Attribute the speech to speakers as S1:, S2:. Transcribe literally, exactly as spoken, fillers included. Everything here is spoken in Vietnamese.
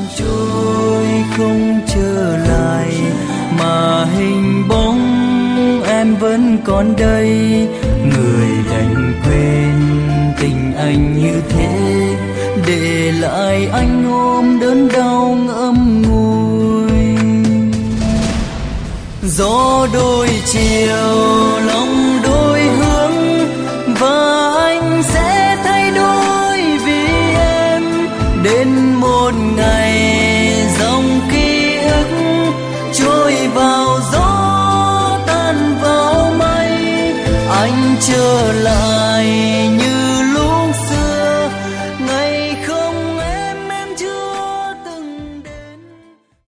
S1: trôi không trở lại, mà hình bóng em vẫn còn đây. Người đành quên tình anh như thế, để lại anh ôm đớn đau ngậm ngùi. Gió đôi chiều lòng đôi hướng, và anh sẽ thay đổi vì em. Đến một ngày dòng ký ức trôi vào gió tan vào mây, anh trở lại